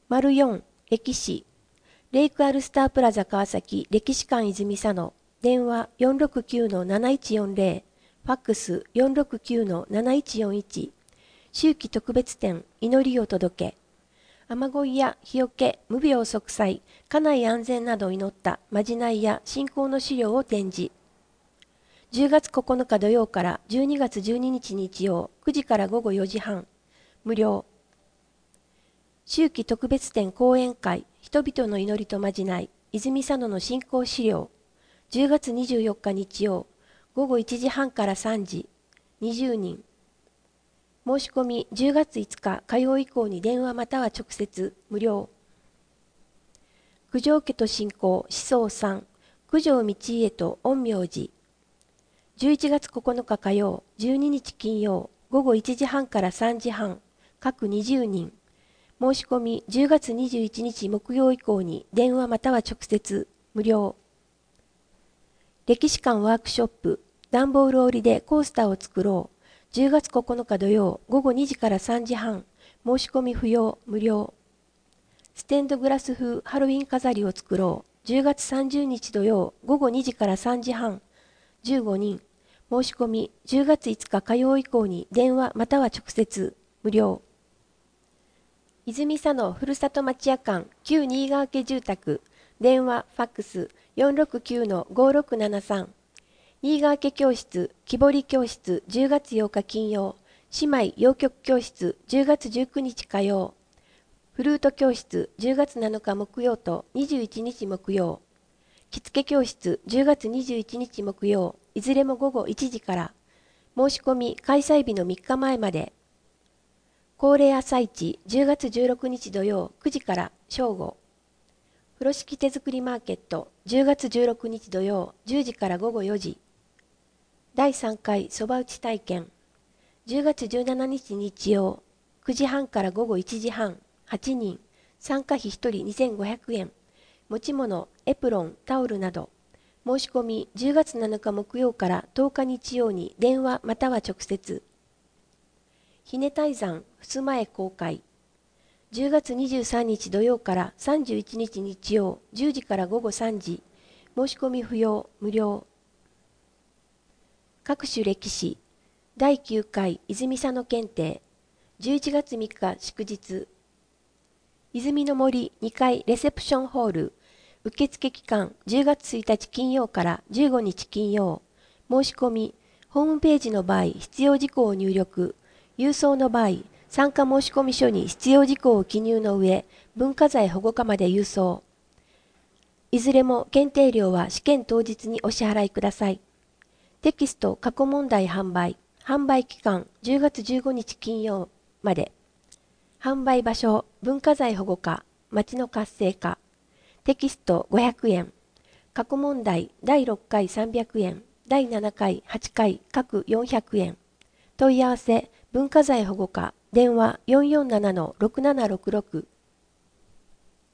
-4歴史レイクアルスタープラザ川崎歴史館泉佐野電話469-7140ファックス469-7141秋季特別展祈りを届け雨乞いや日よけ無病息災家内安全などを祈ったまじないや信仰の資料を展示10月9日土曜から12月12日日曜9時から午後4時半無料秋季特別展講演会人々の祈りとまじない泉佐野の信仰資料10月24日日曜午後1時半から3時20人申し込み10月5日火曜以降に電話または直接無料九条家と信仰思想3九条道家と陰陽師11月9日火曜12日金曜午後1時半から3時半各20人申し込み10月21日木曜以降に電話または直接無料歴史館ワークショップ段ボール折りでコースターを作ろう10月9日土曜午後2時から3時半申し込み不要無料ステンドグラス風ハロウィン飾りを作ろう10月30日土曜午後2時から3時半15人申し込み10月5日火曜以降に電話または直接無料泉佐野ふるさと町屋館旧新川家住宅電話ファックス469-5673新川家教室木彫り教室10月8日金曜姉妹洋曲教室10月19日火曜フルート教室10月7日木曜と21日木曜着付け教室10月21日木曜いずれも午後1時から申し込み開催日の3日前まで恒例朝市10月16日土曜9時から正午風呂敷手作りマーケット10月16日土曜10時から午後4時第3回そば打ち体験10月17日日曜9時半から午後1時半8人参加費1人2500円持ち物エプロンタオルなど申し込み10月7日木曜から10日日曜に電話または直接ひね泰山襖絵公開10月23日土曜から31日日曜10時から午後3時申し込み不要無料各種歴史第9回泉佐野検定11月3日祝日泉の森2階レセプションホール受付期間10月1日金曜から15日金曜申し込みホームページの場合必要事項を入力郵送の場合参加申込書に必要事項を記入の上文化財保護課まで郵送いずれも検定料は試験当日にお支払いくださいテキスト過去問題販売期間10月15日金曜まで販売場所文化財保護課町の活性化テキスト500円過去問題第6回300円第7回8回各400円問い合わせ文化財保護課電話447-6766